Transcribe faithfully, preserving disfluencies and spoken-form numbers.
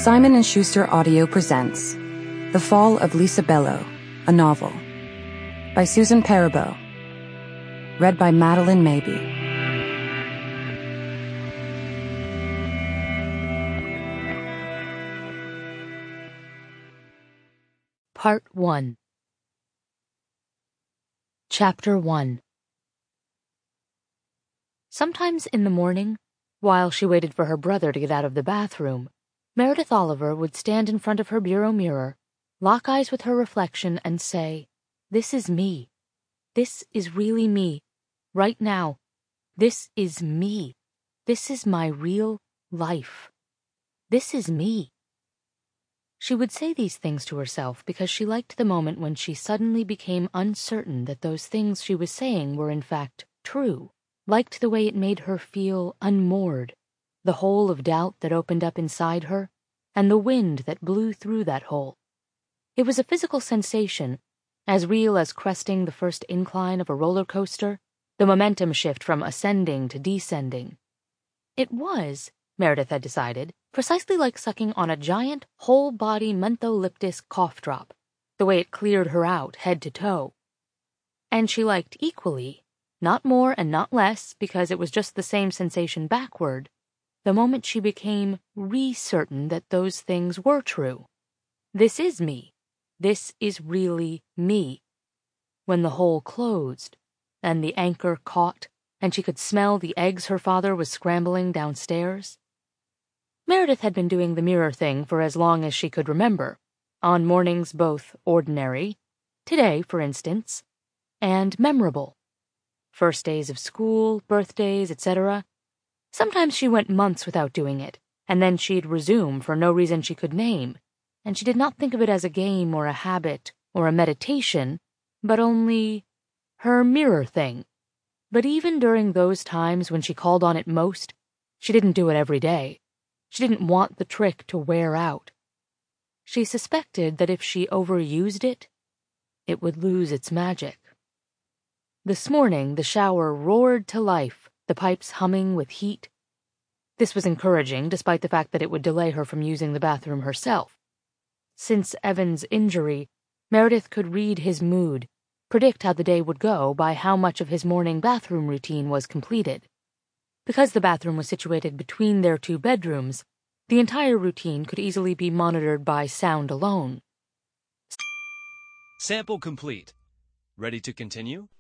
Simon and Schuster Audio presents The Fall of Lisa Bello, a novel by Susan Parabow, read by Madeline Mabey. Part one. Chapter one. Sometimes in the morning, while she waited for her brother to get out of the bathroom, Meredith Oliver would stand in front of her bureau mirror, lock eyes with her reflection, and say, "This is me. This is really me. Right now. This is me. This is my real life. This is me." She would say these things to herself because she liked the moment when she suddenly became uncertain that those things she was saying were in fact true, liked the way it made her feel unmoored, the hole of doubt that opened up inside her, and the wind that blew through that hole. It was a physical sensation, as real as cresting the first incline of a roller coaster, the momentum shift from ascending to descending. It was, Meredith had decided, precisely like sucking on a giant, whole-body mentholyptus cough drop, the way it cleared her out head to toe. And she liked equally, not more and not less because it was just the same sensation backward, the moment she became re-certain that those things were true. This is me. This is really me. When the hole closed, and the anchor caught, and she could smell the eggs her father was scrambling downstairs. Meredith had been doing the mirror thing for as long as she could remember, on mornings both ordinary, today, for instance, and memorable. First days of school, birthdays, et cetera. Sometimes she went months without doing it, and then she'd resume for no reason she could name, and she did not think of it as a game or a habit or a meditation, but only her mirror thing. But even during those times when she called on it most, she didn't do it every day. She didn't want the trick to wear out. She suspected that if she overused it, it would lose its magic. This morning the shower roared to life, the pipes humming with heat. This was encouraging, despite the fact that it would delay her from using the bathroom herself. Since Evan's injury, Meredith could read his mood, predict how the day would go by how much of his morning bathroom routine was completed. Because the bathroom was situated between their two bedrooms, the entire routine could easily be monitored by sound alone. Sample complete. Ready to continue?